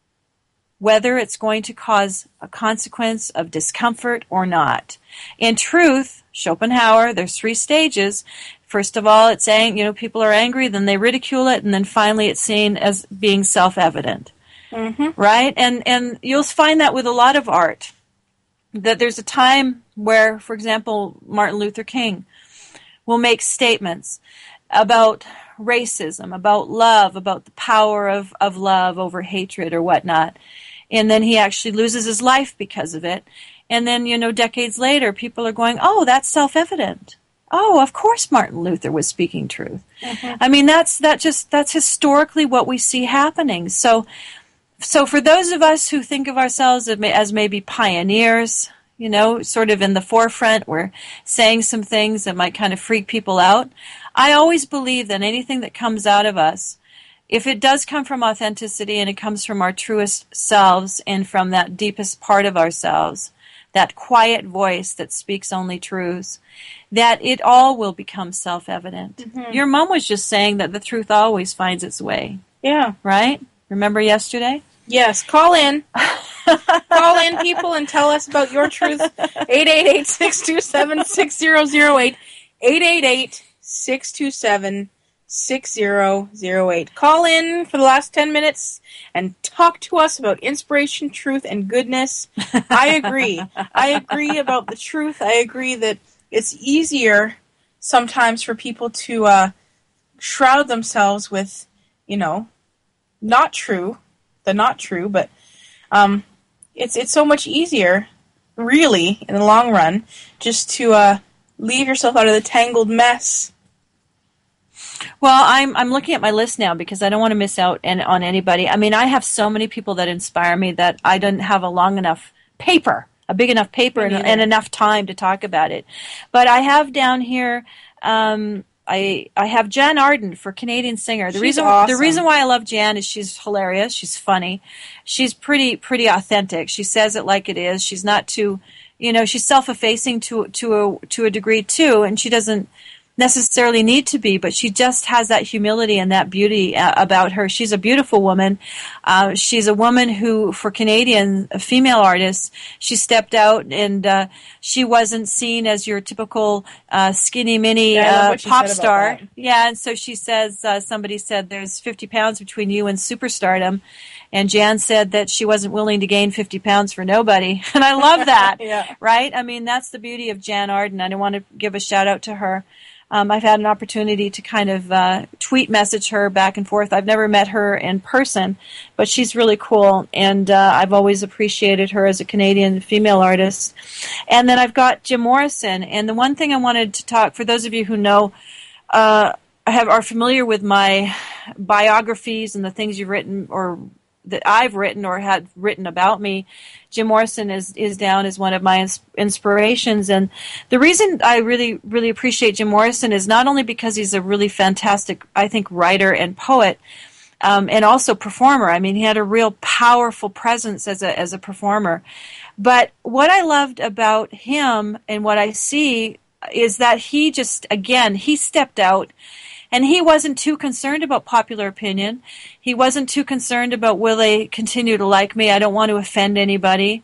whether it's going to cause a consequence of discomfort or not. In truth, Schopenhauer, there's three stages. First of all, it's saying, you know, people are angry, then they ridicule it, and then finally it's seen as being self-evident. Mm-hmm. Right? And and you'll find that with a lot of art. That there's a time where, for example, Martin Luther King will make statements about racism, about love, about the power of, of love over hatred or whatnot. And then he actually loses his life because of it. And then, you know, decades later, people are going, oh, that's self-evident. Oh, of course Martin Luther was speaking truth. Mm-hmm. I mean, that's that just that's historically what we see happening. So So for those of us who think of ourselves as maybe pioneers, you know, sort of in the forefront, we're saying some things that might kind of freak people out. I always believe that anything that comes out of us, if it does come from authenticity and it comes from our truest selves and from that deepest part of ourselves, that quiet voice that speaks only truths, that it all will become self-evident. Mm-hmm. Your mom was just saying that the truth always finds its way. Yeah. Right? Remember yesterday? Yes, call in. Call in, people, and tell us about your truth. eight eight eight, six two seven, six zero zero eight. eight eight eight, six two seven, six zero zero eight. Call in for the last ten minutes and talk to us about inspiration, truth, and goodness. I agree. I agree about the truth. I agree that it's easier sometimes for people to uh, shroud themselves with, you know, not true, the not true, but um, it's it's so much easier, really, in the long run, just to uh, leave yourself out of the tangled mess. Well, I'm I'm looking at my list now because I don't want to miss out and, on anybody. I mean, I have so many people that inspire me that I didn't have a long enough paper, a big enough paper, and, and enough time to talk about it. But I have down here, um, I I have Jan Arden for Canadian singer. The She's reason awesome. the reason why I love Jan is she's hilarious. She's funny. She's pretty pretty authentic. She says it like it is. She's not too, you know, she's self-effacing to to a to a degree too, and she doesn't necessarily need to be, but she just has that humility and that beauty uh, about her. She's a beautiful woman. Uh, she's a woman who, for Canadian female artists, she stepped out and uh, she wasn't seen as your typical uh, skinny mini Yeah, I love uh, what she pop said about star. that. Yeah, and so she says, uh, somebody said there's fifty pounds between you and superstardom. And Jan said that she wasn't willing to gain fifty pounds for nobody. And I love that, Yeah. right? I mean, that's the beauty of Jan Arden. I want to give a shout out to her. Um, I've had an opportunity to kind of uh, tweet message her back and forth. I've never met her in person, but she's really cool, and uh, I've always appreciated her as a Canadian female artist. And then I've got Jim Morrison, and the one thing I wanted to talk, for those of you who know, uh, have are familiar with my biographies and the things you've written or that I've written or had written about me, Jim Morrison is, is down as one of my ins- inspirations. And the reason I really, really appreciate Jim Morrison is not only because he's a really fantastic, I think, writer and poet, um, and also performer. I mean, he had a real powerful presence as a, as a performer. But what I loved about him and what I see is that he just, again, he stepped out. And he wasn't too concerned about popular opinion. He wasn't too concerned about, will they continue to like me? I don't want to offend anybody.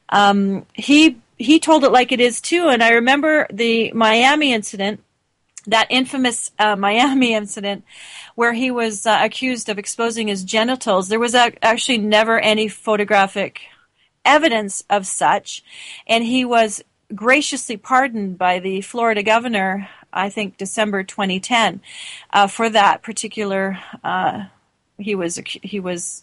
Um, he he told it like it is, too. And I remember the Miami incident, that infamous uh, Miami incident, where he was uh, accused of exposing his genitals. There was a, actually never any photographic evidence of such. And he was graciously pardoned by the Florida governor, I think December twenty ten, uh, for that particular. Uh, he was he was.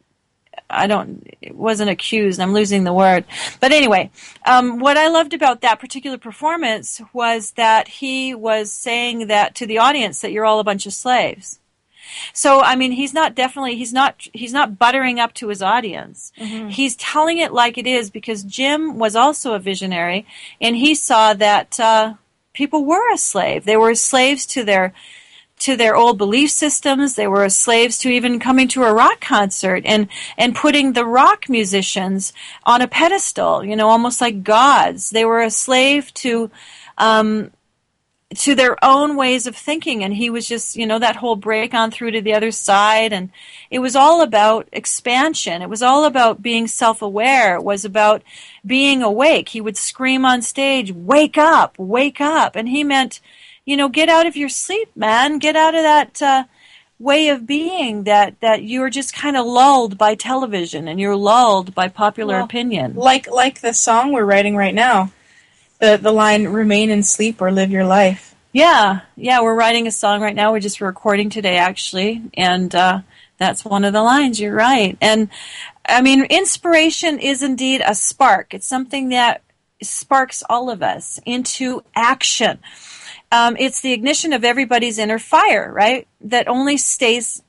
I don't. It wasn't accused. I'm losing the word. But anyway, um, what I loved about that particular performance was that he was saying that to the audience that you're all a bunch of slaves. So I mean, he's not definitely he's not he's not buttering up to his audience. Mm-hmm. He's telling it like it is because Jim was also a visionary, and he saw that. Uh, People were a slave. They were slaves to their to their old belief systems. They were slaves to even coming to a rock concert and, and putting the rock musicians on a pedestal, you know, almost like gods. They were a slave to um, to their own ways of thinking, and he was just, you know, that whole break on through to the other side, and it was all about expansion. It was all about being self-aware. It was about being awake. He would scream on stage, "Wake up, wake up," and he meant, you know, get out of your sleep, man. Get out of that uh, way of being that, that you're just kind of lulled by television and you're lulled by popular Well, opinion. Like like the song we're writing right now. The the line, "Remain in sleep or live your life." Yeah, yeah, we're writing a song right now. We're just recording today, actually, and uh, that's one of the lines. You're right. And, I mean, inspiration is indeed a spark. It's something that sparks all of us into action. Um, it's the ignition of everybody's inner fire, right, that only stays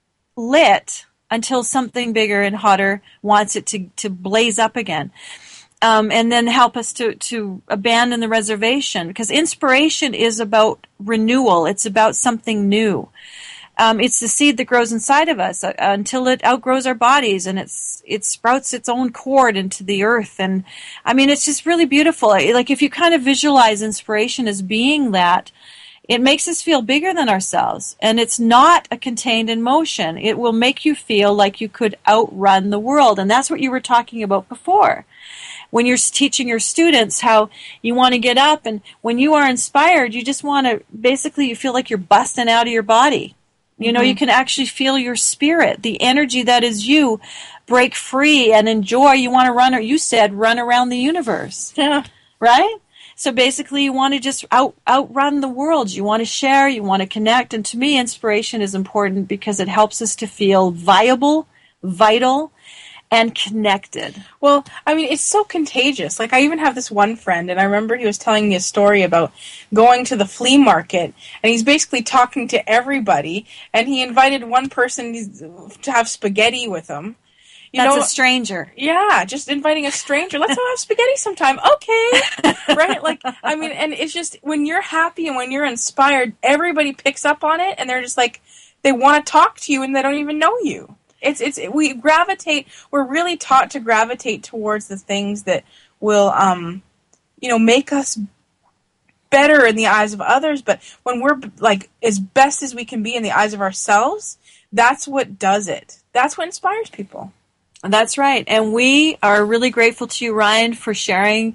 lit until something bigger and hotter wants it to, to blaze up again. Um, and then help us to, to abandon the reservation, because inspiration is about renewal. It's about something new. Um, it's the seed that grows inside of us uh, until it outgrows our bodies, and it's it sprouts its own cord into the earth. And I mean, it's just really beautiful. Like if you kind of visualize inspiration as being that, it makes us feel bigger than ourselves, and it's not a contained emotion. It will make you feel like you could outrun the world, and that's what you were talking about before. when you're teaching your students how you want to get up, and when you are inspired, you just want to, basically you feel like you're busting out of your body. You know, you can actually feel your spirit, the energy that is you, break free and enjoy. You want to run, or you said, run around the universe. Yeah. Right? So basically you want to just out outrun the world. You want to share, you want to connect. And to me, inspiration is important because it helps us to feel viable, vital, and connected. Well, I mean, it's so contagious. Like, I even have this one friend, and I remember he was telling me a story about going to the flea market, and he's basically talking to everybody, and he invited one person to have spaghetti with him. You That's know, a stranger. yeah, just inviting a stranger. Let's go have spaghetti sometime. Okay. Right? Like, I mean, and it's just, when you're happy and when you're inspired, everybody picks up on it, and they're just like, they want to talk to you, and they don't even know you. It's, it's, we gravitate, we're really taught to gravitate towards the things that will, um, you know, make us better in the eyes of others. But when we're, like, as best as we can be in the eyes of ourselves, that's what does it. That's what inspires people. That's right. And we are really grateful to you, Ryan, for sharing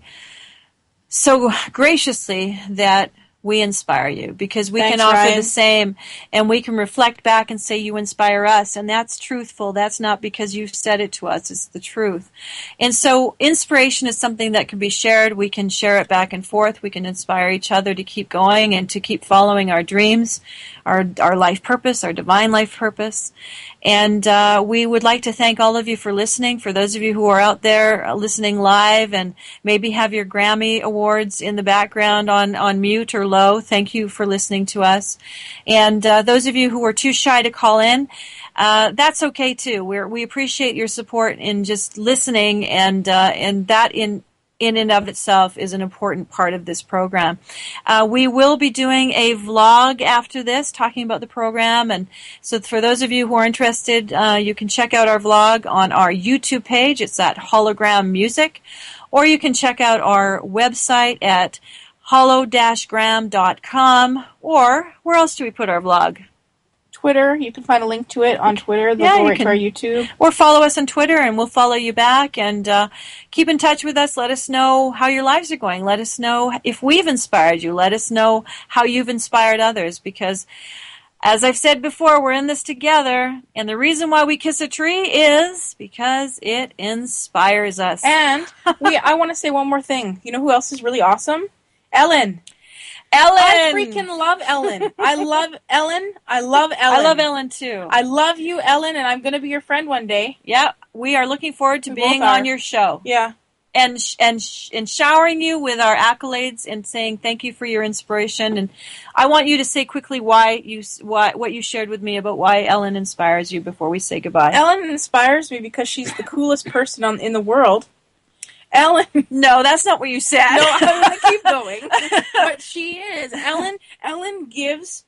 so graciously that we inspire you, because we Thanks, can offer Ryan. the same, and we can reflect back and say you inspire us, and that's truthful. That's not because you've said it to us. It's the truth. And so inspiration is something that can be shared. We can share it back and forth. We can inspire each other to keep going and to keep following our dreams, our our life purpose, our divine life purpose. And uh, we would like to thank all of you for listening. For those of you who are out there listening live and maybe have your Grammy Awards in the background on, on mute or low, thank you for listening to us. And uh, those of you who are too shy to call in, uh, that's okay too. We're, we appreciate your support in just listening, and uh, and that in in and of itself is an important part of this program. Uh, we will be doing a vlog after this talking about the program, and so for those of you who are interested, uh, you can check out our vlog on our YouTube page. It's at Hologram Music, or you can check out our website at holo dash gram dot com, or where else do we put our vlog? Twitter, you can find a link to it on Twitter. They'll Yeah, go you right can- to our YouTube. Or follow us on Twitter, and we'll follow you back. And uh, keep in touch with us. Let us know how your lives are going. Let us know if we've inspired you. Let us know how you've inspired others. Because, as I've said before, we're in this together. And the reason why we kiss a tree is because it inspires us. And we, I want to say one more thing. You know who else is really awesome? Ellen. Ellen! I freaking love Ellen. I love Ellen. I love Ellen. I love Ellen, too. I love you, Ellen, and I'm going to be your friend one day. Yeah, we are looking forward to We being both are. on your show. Yeah. And sh- and sh- and showering you with our accolades and saying thank you for your inspiration. And I want you to say quickly why you s- why what you shared with me about why Ellen inspires you before we say goodbye. Ellen inspires me because she's the coolest person on, in the world. Ellen. No, that's not what you said. No, I'm going to keep going. But she is. Ellen, Ellen gives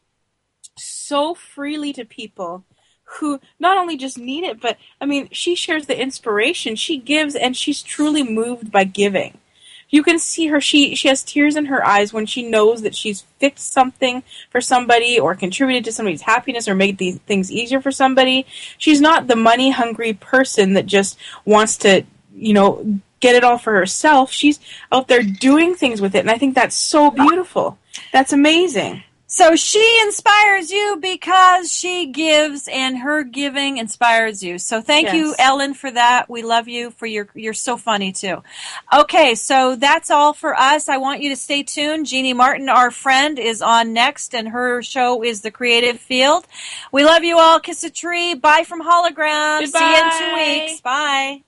so freely to people who not only just need it, but, I mean, she shares the inspiration. She gives, and she's truly moved by giving. You can see her, she, she has tears in her eyes when she knows that she's fixed something for somebody or contributed to somebody's happiness or made these things easier for somebody. She's not the money-hungry person that just wants to, you know, get it all for herself. She's out there doing things with it, and I think that's so beautiful. That's amazing. So she inspires you because she gives, and her giving inspires you. So thank you, Yes. Ellen, for that. We love you for your, you're so funny too. Okay, so that's all for us. I want you to stay tuned. Jeannie Martin, our friend, is on next, and her show is The Creative Field. We love you all. Kiss a tree. Bye from Hologram. See you in two Goodbye. weeks. Bye.